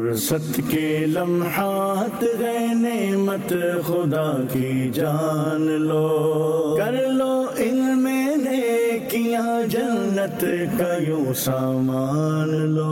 फुर्सत के लम्हात गए नेमत खुदा की जान लो, कर लो इल्मे नेकियां जन्नत का यूं सामान लो।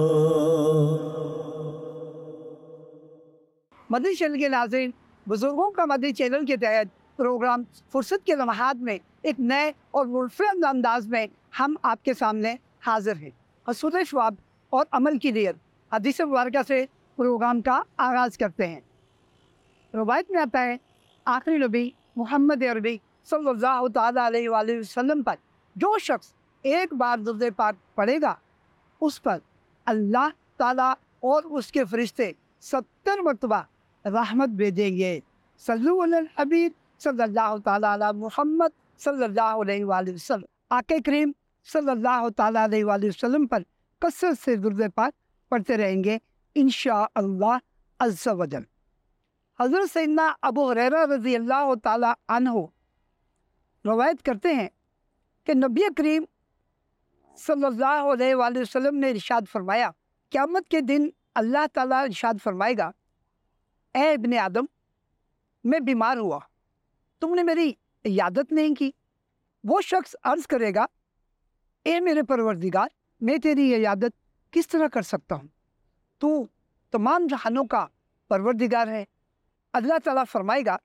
मदनी चैनल के नाज़रीन, बुजुर्गों का मदनी चैनल के तहत प्रोग्राम फुर्सत के लम्हात में एक नए और मुनफरद अंदाज में हम आपके सामने हाजिर हैं। हसूल शवाब और अमल की नीयत हदीस मुबारक से प्रोग्राम का आगाज़ करते हैं। रवायत में आता है, आखिरी नबी मोहम्मद अरबी सल्लल्लाहु तआला अलैहि वसल्लम पर जो शख्स एक बार दुरूद पाक पढ़ेगा, उस पर अल्लाह ताला और उसके फरिश्ते 70 मरतबा रहमत भेजेंगे। सल्लु अलल हबीब सल्लल्लाहु तआला अला मुहम्मद सल्लल्लाहु अलैहि वसल्लम। आके करीम सल्लल्लाहु तआला अलैहि वसल्लम पर कसरत से दुरूद पाक पढ़ते रहेंगे इंशाअल्लाह अज़्ज़ा वजल। हज़रत सैयदना अबू हुरैरा रज़ी अल्लाह ताला अन्हु रवायत करते हैं कि नबी करीम सल्लल्लाहु अलैहि वसल्लम ने इरशाद फरमाया, क़यामत के दिन अल्लाह ताला इरशाद फरमाएगा, ए इब्ने आदम, मैं बीमार हुआ, तुमने मेरी इयादत नहीं की। वो शख्स अर्ज़ करेगा, ए मेरे परवरदिगार, मैं तेरी इयादत किस तरह कर सकता हूँ, तू तमाम जहानों का परवरदिगार है। अल्लाह ताला फरमाएगा,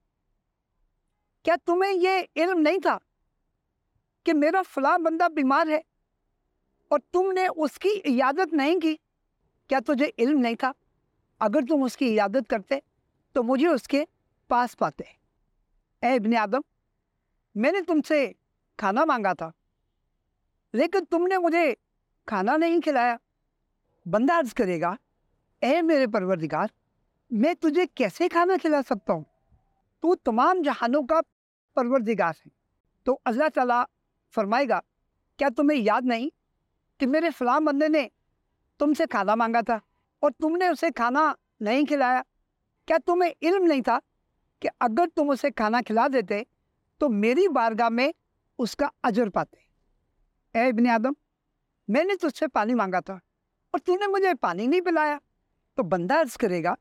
क्या तुम्हें ये इल्म नहीं था कि मेरा फ़लाँ बंदा बीमार है और तुमने उसकी इयादत नहीं की? क्या तुझे इल्म नहीं था? अगर तुम उसकी इयादत करते तो मुझे उसके पास पाते। ए इब्ने आदम, मैंने तुमसे खाना मांगा था, लेकिन तुमने मुझे खाना नहीं खिलाया। बंदा अर्ज़ करेगा, ए मेरे परवरदिगार, मैं तुझे कैसे खाना खिला सकता हूँ, तू तमाम जहानों का परवरदिगार है। तो अल्लाह ताला फरमाएगा, क्या तुम्हें याद नहीं कि मेरे फ़लाँ बंदे ने तुमसे खाना मांगा था और तुमने उसे खाना नहीं खिलाया? क्या तुम्हें इल्म नहीं था कि अगर तुम उसे खाना खिला देते तो मेरी बारगाह में उसका अजर पाते? ए इब्ने आदम, मैंने तुझसे पानी मांगा था और तूने मुझे पानी नहीं पिलाया। तो बंदा अर्ज़ करेगा,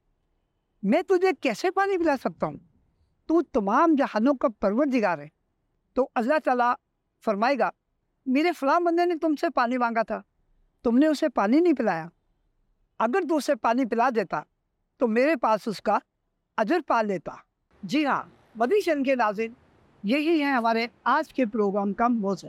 मैं तुझे कैसे पानी पिला सकता हूँ, तू तमाम जहानों का परवरदिगार है। तो अल्लाह ताला फरमाएगा, मेरे फ़लाँ बंदे ने तुमसे पानी मांगा था, तुमने उसे पानी नहीं पिलाया। अगर तू उसे पानी पिला देता तो मेरे पास उसका अजर पा लेता। जी हाँ मदनी चैनल के नाज़रीन, यही है हमारे आज के प्रोग्राम का मौज़ू,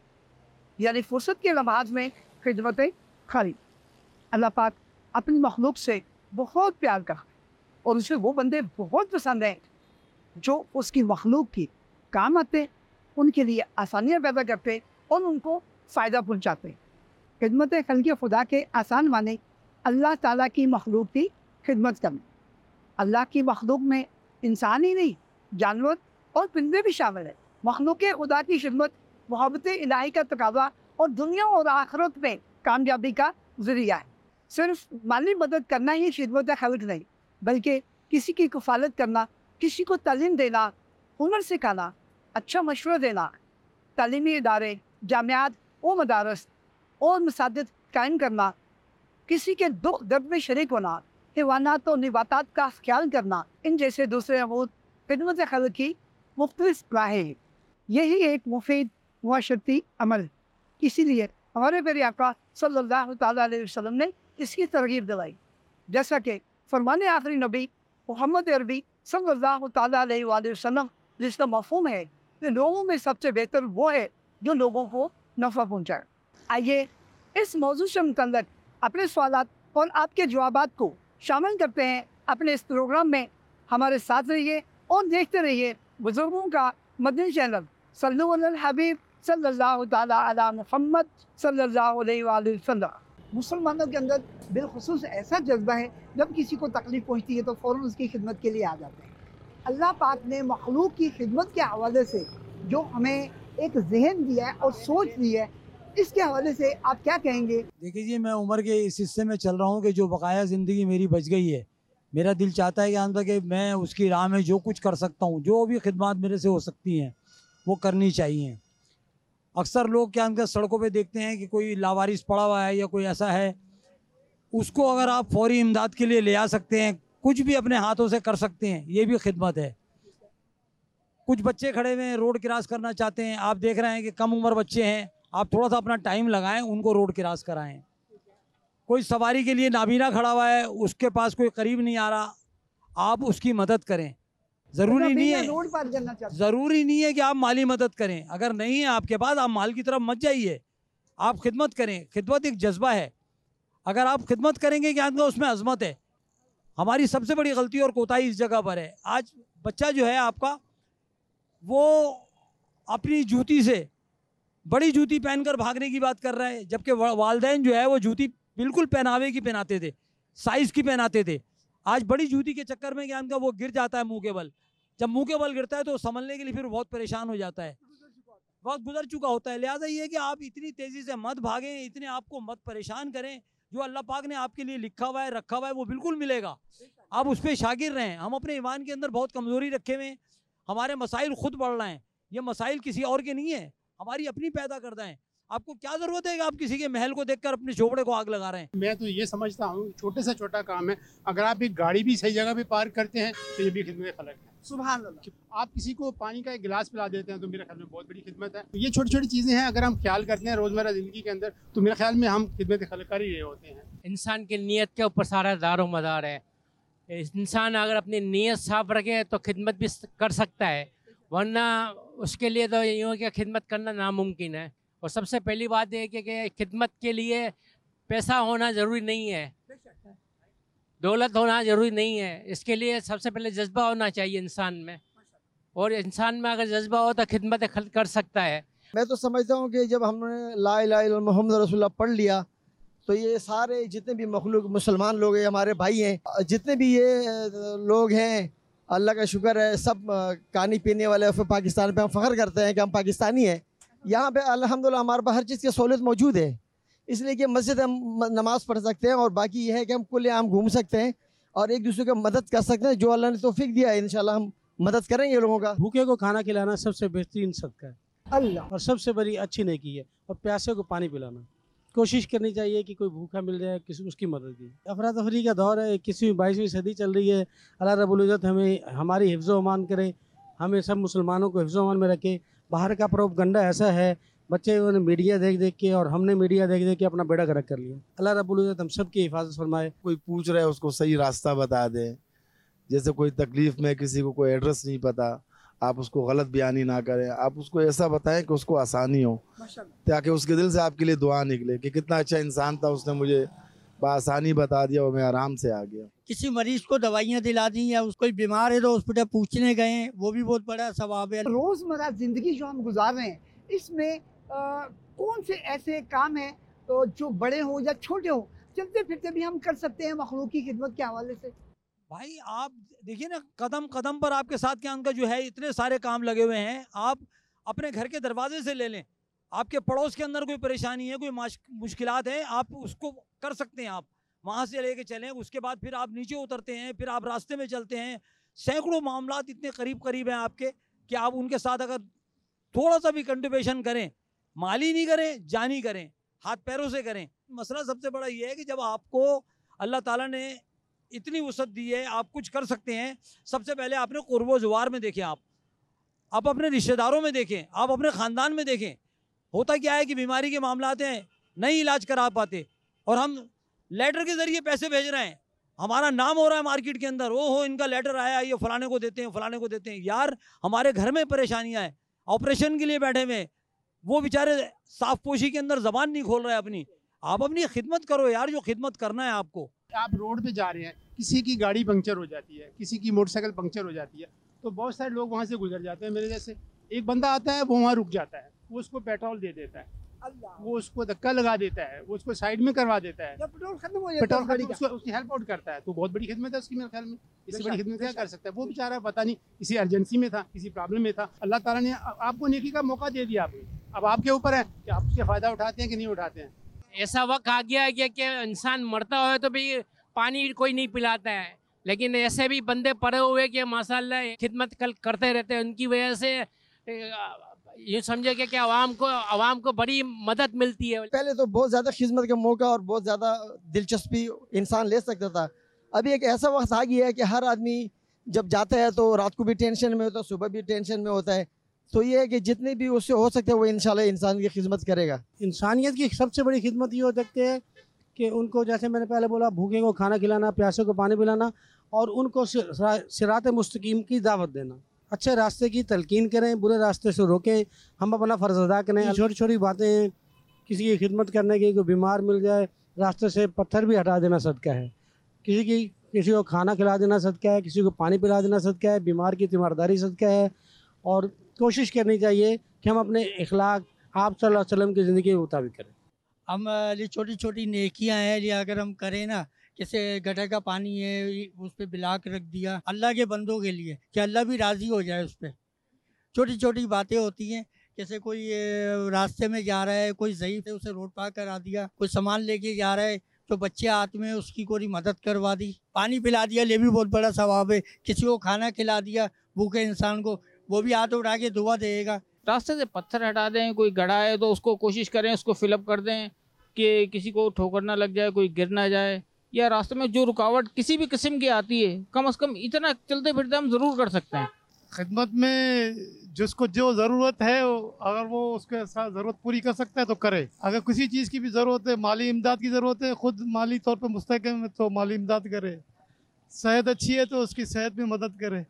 यानी फुर्सत के लम्हात में खिदमत खाली। अल्लाह पाक अपनी मखलूक से बहुत प्यार करता है और उसे वो बंदे बहुत पसंद हैं जो उसकी मखलूक की काम आते, उनके लिए आसानियाँ पैदा करते और उनको फ़ायदा पहुँचाते। खिदमत खल्क़ खुदा के आसान माने अल्लाह ताला की मखलूक की खिदमत करना। अल्लाह की मखलूक में इंसान ही नहीं, जानवर और परिंदे भी शामिल हैं। मखलूक खुदा की खिदमत मोहब्बत इलाही का तकाज़ा और दुनिया और आखिरत में कामयाबी का ज़रिया है। सिर्फ माली मदद करना ही खिदमत खल्क़ नहीं, बल्कि किसी की कफ़ालत करना, किसी को तालीम देना, हुनर सिखाना, अच्छा मशवरा देना, तालीमी इदारे, जामियात और मदारस और मसाजिद कायम करना, किसी के दुख दर्द में शरीक होना, हैवानात और नबातात का ख्याल करना, इन जैसे दूसरे अमूर खिदमत खल्क़ की मुख्तलिफ राहें हैं। यही एक मुफीद मुआशरती अमल है। इसीलिए हमारे प्यारे आका सल्लल्लाहु तआला अलैहि वसल्लम ने इसकी तरगीब दिलाई। जैसा कि फरमाने आखिरी नबी मोहम्मद अरबी सल्लल्लाहु तआला अलैहि वसल्लम, जिसका मफ़हूम है कि लोगों में सबसे बेहतर वो है जो लोगों को नफ़ा पहुँचाए। आइए इस मौजू से मुतल्लिक़ अपने सवालात और आपके जवाबात को शामिल करते हैं अपने इस प्रोग्राम में। हमारे साथ रहिए और देखते रहिए बुजुर्गों का मदनी चैनल सल्लु अलल हबीब सल्लल्लाहु तआला अला मुहम्मद सल्लल्लाहु अलैहि वसल्लम। मुसलमानों के अंदर बिलखुसूस ऐसा जज्बा है, जब किसी को तकलीफ़ पहुँचती है तो फ़ौरन उसकी खिदमत के लिए आ जाते हैं। अल्लाह पाक ने मखलूक की खिदमत के हवाले से जो हमें एक जहन दिया है और सोच दी है, इसके हवाले से आप क्या कहेंगे? देखिए जी, मैं उम्र के इस हिस्से में चल रहा हूँ कि जो बकाया ज़िंदगी मेरी बच गई है, मेरा दिल चाहता है कि अंदर कि मैं उसकी राह में जो कुछ कर सकता हूँ, जो भी खिदमत मेरे से हो सकती हैं वो करनी चाहिए। अक्सर लोग क्या अंदर सड़कों पे देखते हैं कि कोई लावारिस पड़ा हुआ है या कोई ऐसा है उसको अगर आप फौरी इमदाद के लिए ले आ सकते हैं, कुछ भी अपने हाथों से कर सकते हैं, ये भी खिदमत है। कुछ बच्चे खड़े हुए हैं, रोड क्रॉस करना चाहते हैं, आप देख रहे हैं कि कम उम्र बच्चे हैं, आप थोड़ा सा अपना टाइम लगाएं, उनको रोड क्रॉस कराएं। कोई सवारी के लिए नाबीना खड़ा हुआ है, उसके पास कोई करीब नहीं आ रहा, आप उसकी मदद करें। ज़रूरी नहीं है रोड पार करना चाहते ज़रूरी नहीं है कि आप माली मदद करें। अगर नहीं है आपके पास, आप माल की तरफ मत जाइए, आप खिदमत करें। खिदमत एक जज्बा है, अगर आप खिदमत करेंगे कि आपका उसमें अजमत है। हमारी सबसे बड़ी गलती और कोताही इस जगह पर है। आज बच्चा जो है आपका, वो अपनी जूती से बड़ी जूती पहनकर भागने की बात कर रहा है, जबकि वालिदैन जो है वो जूती बिल्कुल पहनावे की पहनाते थे, साइज़ की पहनाते थे। आज बड़ी जूती के चक्कर में क्या वो गिर जाता है मुंह के बल। जब मुंह के बल गिरता है तो संभलने के लिए फिर बहुत परेशान हो जाता है, वक्त गुजर चुका होता है। लिहाजा ये है कि आप इतनी तेज़ी से मत भागें, इतने आपको मत परेशान करें। जो अल्लाह पाक ने आपके लिए लिखा हुआ है, रखा हुआ है, वो बिल्कुल मिलेगा। आप उस पर शागिर रहें। हम अपने ईमान के अंदर बहुत कमज़ोरी रखे हुए हैं, हमारे मसाइल खुद बढ़ रहे हैं। ये मसाइल किसी और के नहीं है, हमारी अपनी पैदा करदा है। आपको क्या ज़रूरत है कि आप किसी के महल को देखकर अपने झोपड़े को आग लगा रहे हैं। मैं तो ये समझता हूँ छोटे से छोटा काम है, अगर आप एक गाड़ी भी सही जगह पे पार्क करते हैं तो ये भी खिदमत खलक है। सुभान अल्लाह। आप किसी को पानी का एक गिलास पिला देते हैं तो मेरे ख्याल में बहुत बड़ी खिदमत है। ये छोटी छोटी चीज़ें हैं, अगर हम ख्याल करते हैं रोज़मर्रा ज़िंदगी के अंदर तो मेरे ख्याल में हम खिदमत खलक कर ही रहे होते हैं। इंसान की नीयत के ऊपर सारा दारो मदार है। इंसान अगर अपनी नीयत साफ रखे तो खिदमत भी कर सकता है, वरना उसके लिए तो यूँ कि खिदमत करना नामुमकिन है। और सबसे पहली बात यह है कि खिदमत के लिए पैसा होना ज़रूरी नहीं है, दौलत होना ज़रूरी नहीं है। इसके लिए सबसे पहले जज्बा होना चाहिए इंसान में, और इंसान में अगर जज्बा हो तो खिदमत कर सकता है। मैं तो समझता हूँ कि जब हमने ला इलाहा इल्लल्लाह मुहम्मद रसूलुल्लाह पढ़ लिया तो ये सारे जितने भी मखलूक मुसलमान लोग हैं, हमारे भाई हैं, जितने भी ये लोग हैं, अल्लाह का शुक्र है, सब खाने पीने वाले पाकिस्तान पे हम फ़ख्र करते हैं कि हम पाकिस्तानी हैं। यहाँ पे अल्हम्दुलिल्लाह हमारे पास हर चीज़ की सहूलियत मौजूद है, इसलिए कि मस्जिद हम नमाज़ पढ़ सकते हैं, और बाकी ये है कि हम खुलेआम घूम सकते हैं और एक दूसरे की मदद कर सकते हैं। जो अल्लाह ने तौफीक दिया है, इंशाल्लाह हम मदद करेंगे लोगों का। भूखे को खाना खिलाना सबसे बेहतरीन सदका है अल्लाह, और सबसे बड़ी अच्छी नेकी है। और प्यासे को पानी पिलाना, कोशिश करनी चाहिए कि कोई भूखा मिल जाए, किसी उसकी मदद की। अफरा तफरी का दौर है, 21वीं 22वीं सदी चल रही है। अल्लाह रब्बुल इज़्ज़त हमें हमारी हिफ्ज़ अमान करे, हमें सब मुसलमानों को हिफ्ज़ अमान में रखे। बाहर का प्रोपगंडा ऐसा है, बच्चे उन्होंने मीडिया देख देख के और हमने मीडिया देख देख के अपना बेड़ा गर्क कर लिया। अल्लाह रब्बुल इज़्ज़त हम सब की हिफाजत फरमाए। कोई पूछ रहा है उसको सही रास्ता बता दें, जैसे कोई तकलीफ़ में किसी को कोई एड्रेस नहीं पता, आप उसको गलत बयानी ना करें, आप उसको ऐसा बताएं कि उसको आसानी हो, ताकि उसके दिल से आपके लिए दुआ निकले कि कितना अच्छा इंसान था, उसने मुझे बआसानी बता दिया और मैं आराम से आ गया। किसी मरीज को दवाइयाँ दिला दी या कोई बीमार है तो हॉस्पिटल पूछने गए, वो भी बहुत बड़ा सवाब है। रोज़मर्रा ज़िंदगी जो हम गुजार रहे हैं, इसमें कौन से ऐसे काम हैं तो जो बड़े हों या छोटे हों, चलते फिरते भी हम कर सकते हैं मखलूक की खिदमत के हवाले से? भाई आप देखिए ना, कदम कदम पर आपके साथ क्या उनका जो है इतने सारे काम लगे हुए हैं। आप अपने घर के दरवाजे से ले लें, आपके पड़ोस के अंदर कोई परेशानी है, कोई मुश्किलात है, आप उसको कर सकते हैं। आप वहाँ से लेके चलें, उसके बाद फिर आप नीचे उतरते हैं, फिर आप रास्ते में चलते हैं। सैकड़ों मामलात इतने करीब करीब हैं आपके कि आप उनके साथ अगर थोड़ा सा भी कंट्रीब्यूशन करें, माली नहीं करें, जानी करें, हाथ पैरों से करें। मसला सबसे बड़ा ये है कि जब आपको अल्लाह ताला ने इतनी वसअत दी है, आप कुछ कर सकते हैं। सबसे पहले आपने क़ुर्बो ज़ुवार में देखें, आप अपने रिश्तेदारों में देखें, आप अपने ख़ानदान में देखें। होता क्या है कि बीमारी के मामलात हैं, नहीं इलाज करा पाते, और हम लेटर के ज़रिए पैसे भेज रहे हैं, हमारा नाम हो रहा है मार्केट के अंदर, ओ हो इनका लेटर आया, ये फ़लाने को देते हैं, फ़लाने को देते हैं। यार हमारे घर में परेशानियाँ हैं, ऑपरेशन के लिए बैठे हुए, वो बेचारे साफ पोशी के अंदर ज़बान नहीं खोल रहे अपनी। आप अपनी खिदमत करो यार, जो खिदमत करना है आपको। आप रोड पे जा रहे हैं, किसी की गाड़ी पंक्चर हो जाती है, किसी की मोटरसाइकिल पंक्चर हो जाती है, तो बहुत सारे लोग वहाँ से गुजर जाते हैं। मेरे जैसे एक बंदा आता है, वो वहाँ रुक जाता है, वो उसको पेट्रोल दे देता है, वो उसको धक्का लगा देता है, वो उसको साइड में करवा देता है, पेट्रोल खत्म हो पेट्रोल खत्म, उसकी हेल्प आउट करता है, तो बहुत बड़ी खिदमत है उसकी मेरे ख्याल में। इससे बड़ी खिदमत क्या कर सकता है वो बेचारा? पता नहीं किसी अर्जेंसी में था, किसी प्रॉब्लम में था, अल्लाह ताला ने आपको नेकी का मौका दे दिया। अब आपके ऊपर है कि आप उसका फ़ायदा उठाते हैं कि नहीं उठाते हैं। ऐसा वक्त आ गया है कि इंसान मरता हो तो भी पानी कोई नहीं पिलाता है, लेकिन ऐसे भी बंदे पड़े हुए कि माशाल्लाह खिदमत करते रहते हैं। उनकी वजह से ये समझे कि आवाम को बड़ी मदद मिलती है। पहले तो बहुत ज़्यादा खिदमत का मौका और बहुत ज़्यादा दिलचस्पी इंसान ले सकता था। अभी एक ऐसा वक्त आ गया है कि हर आदमी जब जाता है तो रात को भी टेंशन में होता है, सुबह भी टेंशन में होता है। तो ये है कि जितने भी उससे हो सकते हैं वो इंशाल्लाह इंसान की खिदमत करेगा। इंसानियत की सबसे बड़ी खिदमत ये हो सकती है कि उनको, जैसे मैंने पहले बोला, भूखे को खाना खिलाना, प्यासे को पानी पिलाना और उनको सिरात मुस्तकीम की दावत देना। अच्छे रास्ते की तलकीन करें, बुरे रास्ते से रोकें, हम अपना फ़र्ज़ अदा करें। छोटी छोटी बातें, किसी की खिदमत करने की, कोई बीमार मिल जाए रास्ते से पत्थर भी हटा देना सदका है, किसी को खाना खिला देना सदका है, किसी को पानी पिला देना सदका है, बीमार की तीमारदारी सदका है। और कोशिश करनी चाहिए कि हम अपने इखलाक आप सल्लल्लाहु अलैहि वसल्लम की ज़िंदगी के मुताबिक करें। हम ये छोटी छोटी नेकियां हैं, ये अगर हम करें ना, जैसे गटर का पानी है उस पर बिला के रख दिया अल्लाह के बंदों के लिए कि अल्लाह भी राज़ी हो जाए उस पर। छोटी छोटी बातें होती हैं, जैसे कोई रास्ते में जा रहा है, कोई ज़ईफ़ है उसे रोड पार करा दिया, कोई सामान लेके जा रहा है तो बच्चे हाथ में उसकी कोई मदद करवा दी, पानी पिला दिया, ये भी बहुत बड़ा सवाब है। किसी को खाना खिला दिया भूखे इंसान को, वो भी हाथ उठा के दुआ देगा। रास्ते से पत्थर हटा दें, कोई गड्ढा है तो उसको कोशिश करें उसको फिलअप कर दें कि किसी को ठोकर ना लग जाए, कोई गिर ना जाए, या रास्ते में जो रुकावट किसी भी किस्म की आती है कम से कम इतना चलते फिरते हम ज़रूर कर सकते हैं। खिदमत में जिसको जो ज़रूरत है अगर वो उसके साथ ज़रूरत पूरी कर सकता है तो करे। अगर किसी चीज़ की भी ज़रूरत है, माली इमदाद की ज़रूरत है, ख़ुद माली तौर पर मुस्तहकम है तो माली इमदाद करे। सेहत अच्छी है तो उसकी सेहत में मदद करे।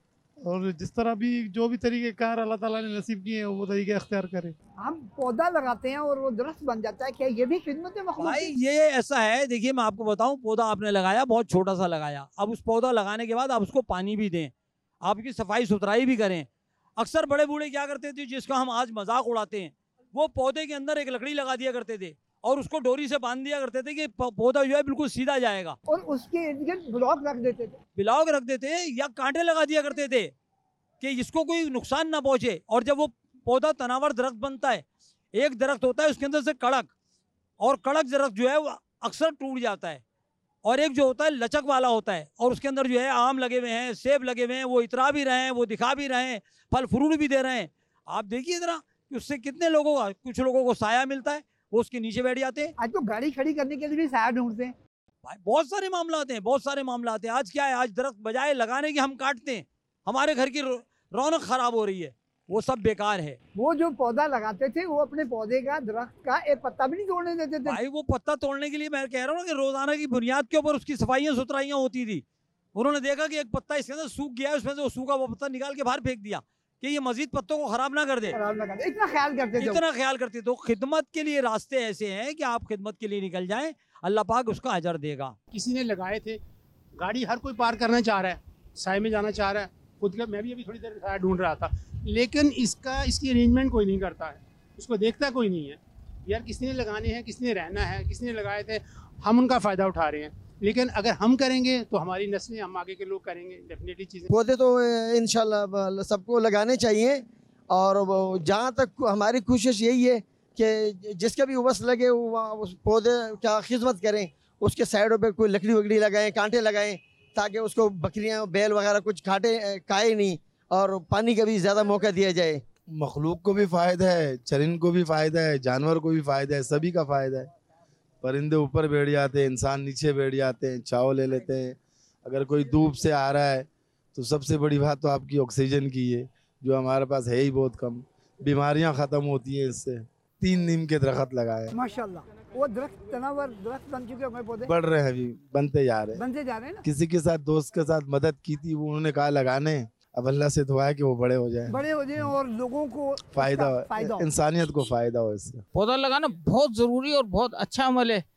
और जिस तरह भी जो भी तरीके कार अल्लाह ताला ने नसीब किए हैं वो तरीके अख्तियार करे। हम पौधा लगाते हैं और वो दरख्त बन जाता है, क्या ये भी खिदमत है मखलूक? भाई ये ऐसा है, देखिए मैं आपको बताऊं, पौधा आपने लगाया, बहुत छोटा सा लगाया, अब उस पौधा लगाने के बाद आप उसको पानी भी दें, आपकी सफाई सुथराई भी करें। अक्सर बड़े बूढ़े क्या करते थे, जिसका हम आज मजाक उड़ाते हैं, वो पौधे के अंदर एक लकड़ी लगा दिया करते थे और उसको डोरी से बांध दिया करते थे कि पौधा जो है बिल्कुल सीधा जाएगा, और उसके इर्द गिर्द ब्लॉक रख देते थे, ब्लॉक रख देते या कांटे लगा दिया करते थे कि इसको कोई नुकसान ना पहुंचे। और जब वो पौधा तनावर दरख्त बनता है, एक दरख्त होता है उसके अंदर से कड़क, और कड़क दरख्त जो है वो अक्सर टूट जाता है, और एक जो होता है लचक वाला होता है और उसके अंदर जो है आम लगे हुए हैं, सेब लगे हुए हैं, वो इतरा भी रहे हैं, वो दिखा भी रहे हैं, फल फ्रूट भी दे रहे हैं। आप देखिए ज़रा कि उससे कितने लोगों का, कुछ लोगों को साया मिलता है, वो उसके नीचे बैठ जाते हैं। आज तो गाड़ी खड़ी करने के लिए भी साया ढूंढते हैं। भाई बहुत सारे मामला हैं, बहुत सारे मामला हैं। आज क्या है, आज दरख्त बजाय लगाने के हम काटते हैं, हमारे घर की रौनक खराब हो रही है, वो सब बेकार है। वो जो पौधा लगाते थे वो अपने पौधे का, दरख्त का एक पत्ता भी नहीं तोड़ने देते थे। भाई वो पत्ता तोड़ने के लिए मैं कह रहा हूँ ना कि रोजाना की बुनियाद के ऊपर उसकी सफाइयाँ सुथराइयाँ होती थी। उन्होंने देखा कि एक पत्ता इसके अंदर सूख गया है, उसमें से वो सूखा वो पत्ता निकाल के बाहर फेंक दिया कि ये मजीद पत्तों को खराब ना कर दे। इतना ख्याल करते थे, इतना ख्याल करते। तो खिदमत के लिए रास्ते ऐसे हैं कि आप खिदमत के लिए निकल जाएं, अल्लाह पाक उसका अजर देगा। किसी ने लगाए थे, गाड़ी हर कोई पार करना चाह रहा है, साए में जाना चाह रहा है, खुद का मैं भी अभी थोड़ी देर साया ढूंढ रहा था, लेकिन इसकी अरेंजमेंट कोई नहीं करता है, उसको देखता कोई नहीं है। यार किसने लगाने हैं, किसने रहना है, किसने लगाए थे, हम उनका फ़ायदा उठा रहे हैं। लेकिन अगर हम करेंगे तो हमारी नस्लें, हम आगे के लोग करेंगे डेफिनेटली चीज़ें। पौधे तो इंशाल्लाह सबको लगाने चाहिए, और जहाँ तक हमारी कोशिश यही है कि जिसका भी वस लगे वो उस पौधे क्या खिदमत करें, उसके साइडों पे कोई लकड़ी वकड़ी लगाएं, कांटे लगाएं, ताकि उसको बकरियां बैल वगैरह कुछ खाए नहीं, और पानी का भी ज़्यादा मौका दिया जाए। मखलूक को भी फ़ायदा है, चरिंद को भी फ़ायदा है, जानवर को भी फ़ायदा है, सभी का फ़ायदा है। परिंदे ऊपर बैठ जाते हैं, इंसान नीचे बैठ जाते हैं, छाँव ले लेते हैं। अगर कोई धूप से आ रहा है तो सबसे बड़ी बात तो आपकी ऑक्सीजन की है, जो हमारे पास है ही बहुत कम। बीमारियां ख़त्म होती हैं इससे। 3 नीम के दरख्त लगाए माशाल्लाह, वो दरख्त तनावर दरख्त बन चुके हैं, पौधे बढ़ रहे हैं, अभी बनते जा रहे हैं ना। किसी के साथ, दोस्त के साथ मदद की थी, वो उन्होंने कहा लगाने, अब अल्लाह से दुआ है कि वो बड़े हो जाए और लोगों को फायदा हो, इंसानियत को फायदा हो इससे। पौधा लगाना बहुत ज़रूरी और बहुत अच्छा अमल है,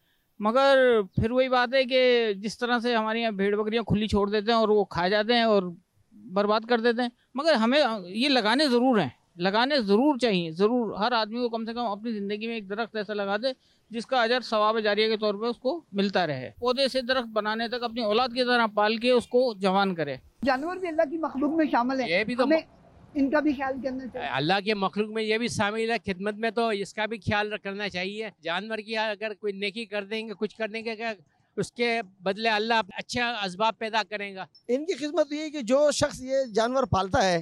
मगर फिर वही बात है कि जिस तरह से हमारे यहाँ भेड़ बकरियाँ खुली छोड़ देते हैं और वो खा जाते हैं और बर्बाद कर देते हैं, मगर हमें ये लगाने ज़रूर हैं, लगाने ज़रूर चाहिए, ज़रूर। हर आदमी को कम से कम अपनी ज़िंदगी में एक दरख्त ऐसा लगा दे जिसका अजर सवाब जारिया के तौर पे उसको मिलता रहे। पौधे से दरख्त बनाने तक अपनी औलाद की तरह पाल के उसको जवान करे। जानवर भी अल्लाह की मखलूक में शामिल है, ये भी तो इनका भी ख्याल करना चाहिए। अल्लाह के मखलूक में ये भी शामिल है, खिदमत में तो इसका भी ख्याल करना चाहिए। जानवर की अगर कोई नेकी कर देंगे, कुछ कर देंगे, क्या उसके बदले अल्लाह अच्छा असबाब पैदा करेगा। इनकी खिदमत ये है कि जो शख्स ये जानवर पालता है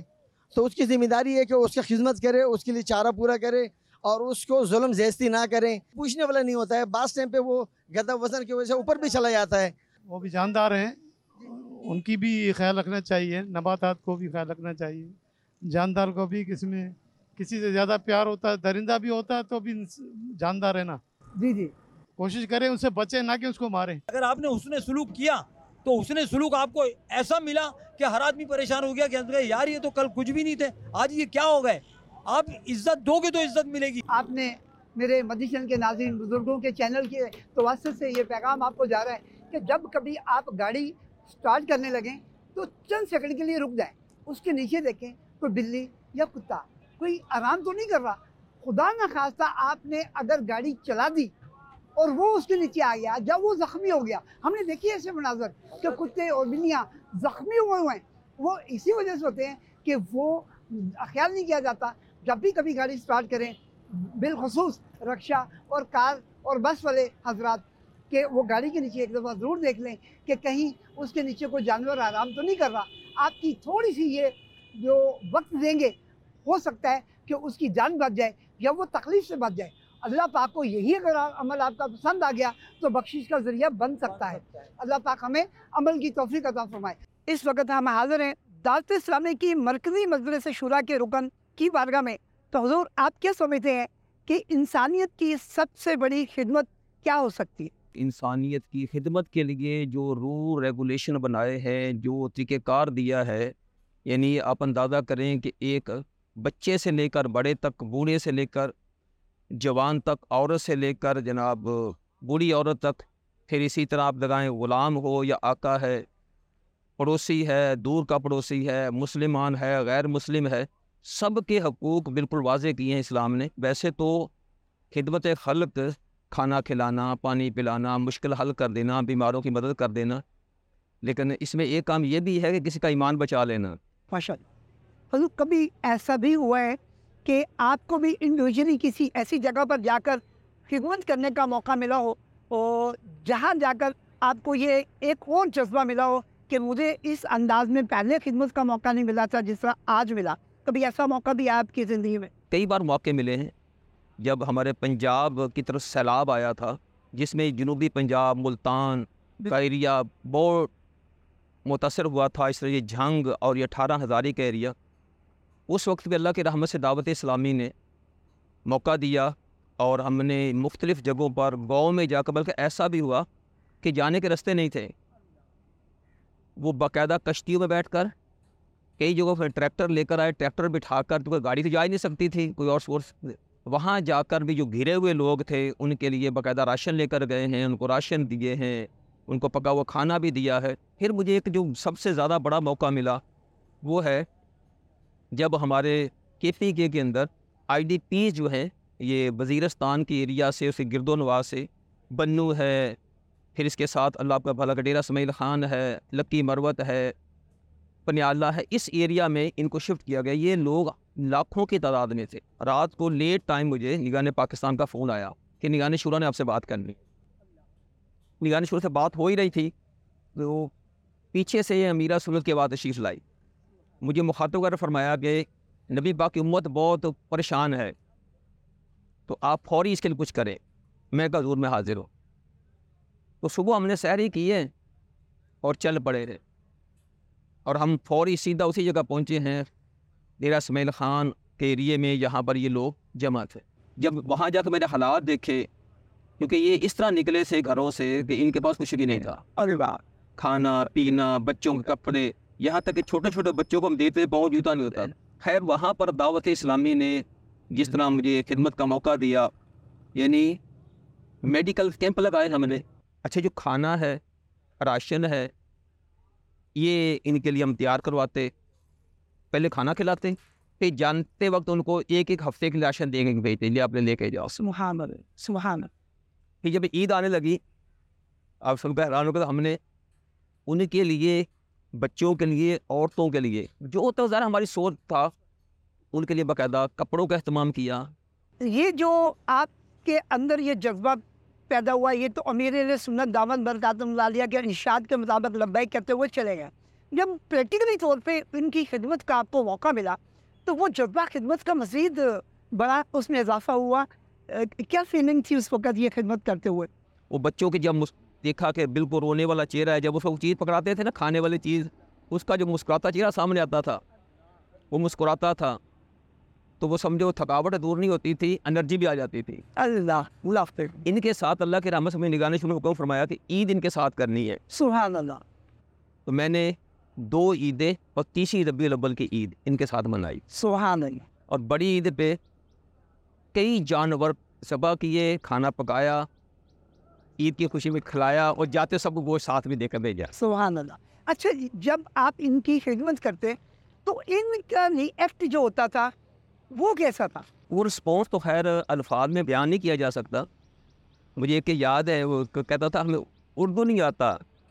तो उसकी ज़िम्मेदारी है कि उसकी खिदमत करे, उसके लिए चारा पूरा करे और उसको जुल्म ज़्यादती ना करें। पूछने वाला नहीं होता है, बास टाइम पे वो गदा वजन की वजह से ऊपर भी चला जाता है। वो भी जानदार हैं, उनकी भी ख्याल रखना चाहिए, नबातात को भी ख्याल रखना चाहिए, जानदार को भी। किसी से ज़्यादा प्यार होता है, दरिंदा भी होता है तो भी जानदार है ना। जी जी, कोशिश करें उससे बचें, ना कि उसको मारें। अगर आपने हुस्न सुलूक किया तो हुस्न सुलूक आपको ऐसा मिला कि हर आदमी परेशान हो गया कि यार ये तो कल कुछ भी नहीं थे, आज ये क्या हो गए। आप इज्जत दोगे तो इज्जत मिलेगी। आपने मेरे मदीशन के नाज़रीन बुजुर्गों के चैनल के तवज्जुह से ये पैगाम आपको जा रहा है कि जब कभी आप गाड़ी स्टार्ट करने लगें तो चंद सेकंड के लिए रुक जाएं, उसके नीचे देखें कोई बिल्ली या कुत्ता कोई आराम तो नहीं कर रहा। खुदा न खास्ता आपने अगर गाड़ी चला दी और वो उसके नीचे आ गया, जब वो ज़ख्मी हो गया, हमने देखी ऐसे मनाजर कि कुत्ते और बिल्लियाँ ज़ख्मी हुए हैं, वो इसी वजह से होते हैं कि वो ख्याल नहीं किया जाता। जब भी कभी गाड़ी स्टार्ट करें, बिलखसूस रिक्शा और कार और बस वाले हजरात कि वो गाड़ी के नीचे एक दफ़ा ज़रूर देख लें कि कहीं उसके नीचे कोई जानवर आराम तो नहीं कर रहा। आपकी थोड़ी सी ये जो वक्त देंगे, हो सकता है कि उसकी जान बच जाए या वो तकलीफ़ से बच जाए। अल्लाह पाक को यही अगर अमल आपका पसंद आ गया तो बख्शिश का ज़रिया बन सकता है। अल्लाह पाक हमें अमल की तौफीक अता फरमाए। इस वक्त हम हाज़िर हैं दावत इस्लामी की मरकज़ी मजलिस शुरा के रुकन की बारगाह में। तो हुज़ूर, आप क्या समझते हैं कि इंसानियत की सबसे बड़ी खिदमत क्या हो सकती है? इंसानियत की खिदमत के लिए जो रूल रेगुलेशन बनाए हैं, जो तरीक़ेकार दिया है, यानी आप अंदाज़ा करें कि एक बच्चे से लेकर बड़े तक, बूढ़े से लेकर जवान तक, औरत से लेकर जनाब बूढ़ी औरत तक, फिर इसी तरह आप लगाएं ग़ुलाम हो या आका है, पड़ोसी है, दूर का पड़ोसी है, मुसलमान है, गैर मुस्लिम है, सब के हकूक़ बिल्कुल वाज़े किए हैं इस्लाम ने। वैसे तो खिदमत खल्क़, खाना खिलाना, पानी पिलाना, मुश्किल हल कर देना, बीमारों की मदद कर देना, लेकिन इसमें एक काम ये भी है कि किसी का ईमान बचा लेना। माशाअल्लाह। हुज़ूर, कभी ऐसा भी हुआ है कि आपको भी इंडिविजुअली किसी ऐसी जगह पर जाकर खिदमत करने का मौका मिला हो और जहाँ जाकर आपको ये एक और जज्बा मिला हो कि मुझे इस अंदाज में पहले खिदमत का मौका नहीं मिला था जिस तरह आज मिला? कभी ऐसा मौका भी आपकी ज़िंदगी में? कई बार मौके मिले हैं। जब हमारे पंजाब की तरफ सैलाब आया था, जिसमें जनूबी पंजाब, मुल्तान का एरिया बहुत मुतासर हुआ था, इस तरह ये झंग और ये 18 हज़ारी का एरिया, उस वक्त भी अल्लाह की रहमत से दावत इस्लामी ने मौका दिया और हमने मुख्तलिफ़ जगहों पर गाँव में जाकर, बल्कि ऐसा भी हुआ कि जाने के रास्ते नहीं थे, वो बाकायदा कश्तियों में बैठकर कई जगहों पर ट्रैक्टर लेकर आए, ट्रैक्टर बिठाकर, तो कोई गाड़ी तो जा ही नहीं सकती थी, कोई और सोर्स, वहाँ जाकर भी जो घिरे हुए लोग थे उनके लिए बाकायदा राशन लेकर गए हैं, उनको राशन दिए हैं, उनको पका हुआ खाना भी दिया है। फिर मुझे एक जो सबसे ज़्यादा बड़ा मौका मिला वो है जब हमारे KPK के अंदर IDP जो हैं, ये वज़ीरिस्तान के एरिया से, उसे गिरदोनवा से, बन्नू है, फिर इसके साथ अल्लाह आपका भला का डेरा इसमाइल ख़ान है, लक्की मरवत है, पनियाला है, इस एरिया में इनको शिफ्ट किया गया। ये लोग लाखों की तादाद में थे। रात को लेट टाइम मुझे निगाह पाकिस्तान का फ़ोन आया कि निगाह शुरा ने आपसे बात करनी। निगाह शुरा से बात हो ही रही थी तो पीछे से ये अमीरा सुलत के बाद तशरीफ़ लाई। मुझे मुखातब कर फरमाया कि नबी पाक की उम्मत बहुत परेशान है, तो आप फौरी इसके लिए कुछ करें। मैं कहा ज़रूर, मैं हाजिर हूँ। तो सुबह हमने सैर ही की है और चल पड़े थे और हम फौरी सीधा उसी जगह पहुँचे हैं डेरा इसमाइल ख़ान के एरिए में, यहाँ पर ये लोग जमा थे। जब वहाँ जाकर मैंने हालात देखे, क्योंकि ये इस तरह निकले से घरों से कि इनके पास कुछ भी नहीं था। अरे वाह, खाना पीना, बच्चों के कपड़े, यहाँ तक कि छोटे छोटे बच्चों को हम देते पाँव जूता नहीं होता। खैर, वहाँ पर दावत इस्लामी ने जिस तरह मुझे खिदमत का मौका दिया, यानी मेडिकल कैंप लगाए हमने। अच्छा, जो खाना है, राशन है, ये इनके लिए हम तैयार करवाते, पहले खाना खिलाते, फिर जानते वक्त उनको एक एक हफ्ते की राशन देंगे कि भेजते, लिए आपने लेके जाओ। सुभान अल्लाह, सुभान अल्लाह। फिर जब ईद आने लगी, आप सबका हैरान होगा, हमने उनके लिए, बच्चों के लिए, औरतों के लिए, जो तो ज़रा हमारी सोच था, उनके लिए बाकायदा कपड़ों का अहतमाम किया। ये जो आपके अंदर ये जज्बा पैदा हुआ, ये तो अमीर सुन्नत दामद बरकातुहुल्लाह आलिया के इरशाद के मुताबिक लब्बैक कहते हुए चले गए। जब प्रैक्टिकली तौर पे इनकी खिदमत का आपको मौका मिला तो वो जज्बा खिदमत का मज़ीद बड़ा उसमें इजाफा हुआ। क्या फीलिंग थी उस वक़्त ये खिदमत करते हुए? वो बच्चों के जब देखा कि बिल्कुल रोने वाला चेहरा है, जब उसको चीज़ पकड़ाते थे ना, खाने वाली चीज़, उसका जो मुस्कुराता चेहरा सामने आता था, वो मुस्कुराता था, तो वो समझो थकावट दूर नहीं होती थी, एनर्जी भी आ जाती थी। अल्लाह इनके साथ अल्लाह के रहमत से निगाह ने शुरू हुक्म फरमाया कि ईद इनके साथ करनी है। सुभान अल्लाह। तो मैंने 2 ईदें और तीसरी रबीउल अव्वल की ईद इनके साथ मनाई। सुभान अल्लाह। और बड़ी ईद पे कई जानवर ज़बह किए, खाना पकाया, ईद की खुशी में खिलाया और जाते सब वो साथ भी देकर भेजा। सुभान अल्लाह। अच्छा, जब आप इनकी खिदमत करते तो इनका रिएक्ट जो होता था वो कैसा था? वो रिस्पॉन्स तो खैर अल्फाज में बयान नहीं किया जा सकता। मुझे एक याद है, वो कहता था हमें उर्दू नहीं आता,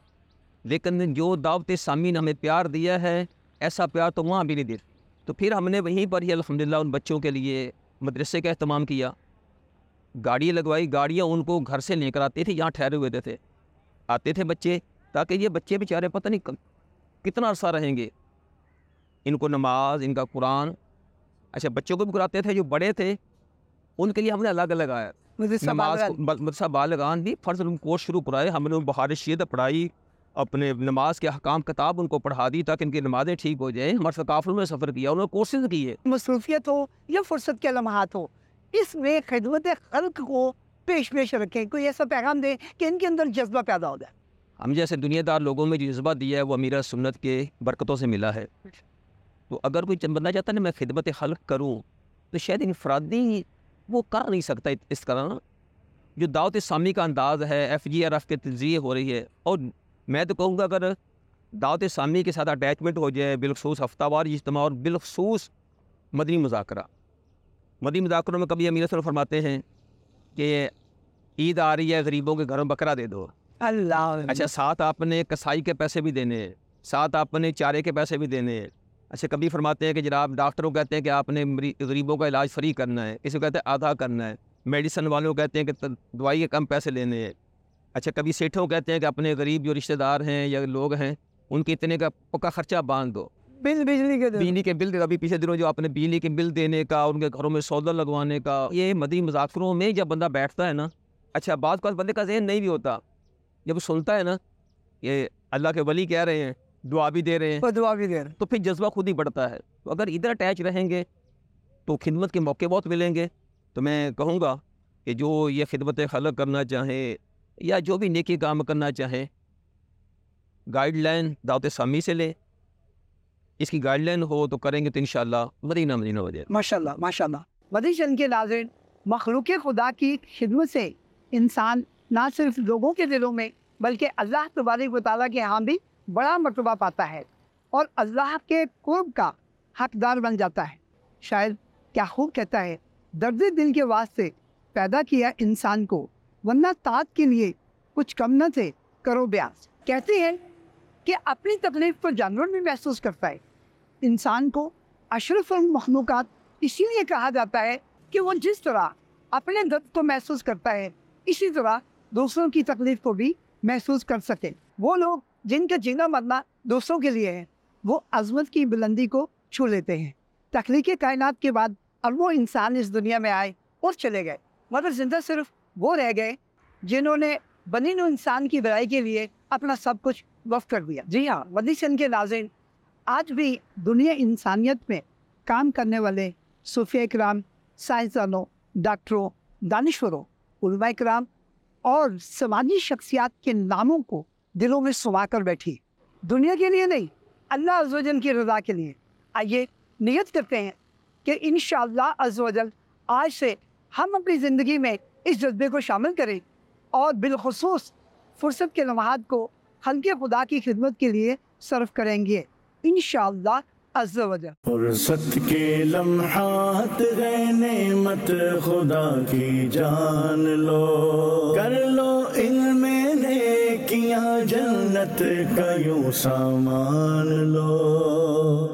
लेकिन जो दावत सामी ने हमें प्यार दिया है ऐसा प्यार तो वहाँ भी नहीं देती। तो फिर हमने वहीं पर ही अल्हम्दुलिल्लाह उन बच्चों के लिए मदरसे का अहतमाम किया, गाड़ियाँ लगवाई, गाड़ियाँ उनको घर से लेकर आते थे, यहाँ ठहरे हुए थे, आते थे बच्चे, ताकि ये बच्चे बेचारे पता नहीं कितना अरसा रहेंगे, इनको नमाज, इनका कुरान। अच्छा, बच्चों को भी कराते थे, जो बड़े थे उनके लिए हमने अलग अलग आया नमाज, मदरसा बालगान भी फ़र्ज़ कोर्स शुरू कराए। हमने बहार शीत पढ़ाई, अपने नमाज के अहकाम किताब उनको पढ़ा दी ताकि इनकी नमाज़ें ठीक हो जाएँ। हमारे सकाफ़लों में सफ़र किया, उन्होंने कोर्सेज किए। मसरूफियत हो या फुर्सत के लम्हात हो, इसमें खिदमत खल्क को पेश रखें, कोई ऐसा पैगाम दें कि इनके अंदर जज्बा पैदा हो जाए। हम जैसे दुनियादार लोगों में जो जज्बा दिया है वो अमीर सुन्नत के बरकतों से मिला है। तो अगर कोई बंदा चाहता है मैं खिदमत खल्क करूँ, तो शायद इनफरादी वो कर नहीं सकता इस तरह। जो दावत इस्लामी का अंदाज़ है, FGRF के तज़रिए हो रही है, और मैं तो कहूँगा अगर दावत इस्लामी के साथ अटैचमेंट हो जाए, बिलखसूस हफ्तावार इज्तिमा और बिलखसूस मदनी मुज़ाकरा। मदनी मुज़ाकरों में कभी अमीर सल्लल्लाहु फरमाते हैं कि ईद आ रही है, गरीबों के घरों बकरा दे दो। अल्लाह। अच्छा, साथ आपने कसाई के पैसे भी देने हैं, साथ आपने चारे के पैसे भी देने हैं। अच्छा, कभी फरमाते हैं कि जनाब डॉक्टरों कहते हैं कि आपने गरीबों का इलाज फ्री करना है, किसी को कहते हैं आधा करना है, मेडिसन वालों कहते हैं कि दवाई के कम पैसे लेने हैं। अच्छा, कभी सेठों कहते हैं कि अपने गरीब जो रिश्तेदार हैं या लोग हैं उनके इतने का पक्का खर्चा बांध दो, बिजली के बिल। अभी पिछले दिनों जो आपने बिजली के बिल देने का, उनके घरों में सौदा लगवाने का, ये मदनी मुज़ाकरों में जब बंदा बैठता है ना, अच्छा बात बंदे का ज़हन नहीं भी होता, जब सुनता है ना ये अल्लाह के वली कह रहे हैं, दुआ भी दे रहे हैं, तो फिर जज्बा खुद ही बढ़ता है। तो अगर इधर अटैच रहेंगे तो खिदमत के मौके बहुत मिलेंगे। तो मैं कहूँगा कि जो ये खिदमत खल्क करना चाहे या जो भी नेकी काम करना चाहे, गाइडलाइन दावत इस्लामी से ले, इसकी गाइडलाइन हो तो करेंगे तो इंशाअल्लाह मदीना हो जाए। माशाअल्लाह माशाअल्लाह। मदनी चंद के नाज़रीन, मखलूक खुदा की खिदमत से इंसान ना सिर्फ लोगों के दिलों में बल्कि अल्लाह तबारक व तआला के यहाँ भी बड़ा मर्तबा पाता है और अल्लाह के कुर्ब का हकदार बन जाता है। शायद क्या खूब कहता है, दर्द दिल के वास्ते पैदा किया इंसान को, वरना तात के लिए कुछ कम न थे करो ब्यास। कहते हैं कि अपनी तकलीफ को जानवर भी महसूस करता है। इंसान को अशरफुल मखलूकात इसीलिए कहा जाता है कि वो जिस तरह अपने दर्द को महसूस करता है, इसी तरह दूसरों की तकलीफ को भी महसूस कर सके। वो लोग जिनका जीना मरना दूसरों के लिए है, वो अज़मत की बुलंदी को छू लेते हैं। तख्लीक़ कायनात के बाद अब वो इंसान इस दुनिया में आए और चले गए, मगर जिंदा सिर्फ वो रह गए जिन्होंने बनी नूं इंसान की भलाई के लिए अपना सब कुछ वक्फ कर दिया। जी हाँ, मदनी चंद के नाज़रीन, आज भी दुनिया इंसानियत में काम करने वाले सूफिया इकराम, साइंसदानों, डॉक्टरों, दानिश्वरों, उलमा इकराम और समाजी शख्सियात के नामों को दिलों में सुमा कर बैठी, दुनिया के लिए नहीं, अल्लाह अज़्ज़ व जल की रज़ा के लिए। आइए नियत करते हैं कि इंशाअल्लाह अज़्ज़ व जल आज से हम अपनी ज़िंदगी में इस जज्बे को शामिल करें और बिलखुसूस फुर्सत के लम्हात को खल्क़े खुदा की खिदमत के लिए सर्फ करेंगे इंशाअल्लाह अज़्ज़ व जल। फुर्सत के लम्हात है नेमत खुदा की जान लो, कर लो इनमें नेकियां जन्नत का यूं सामान लो।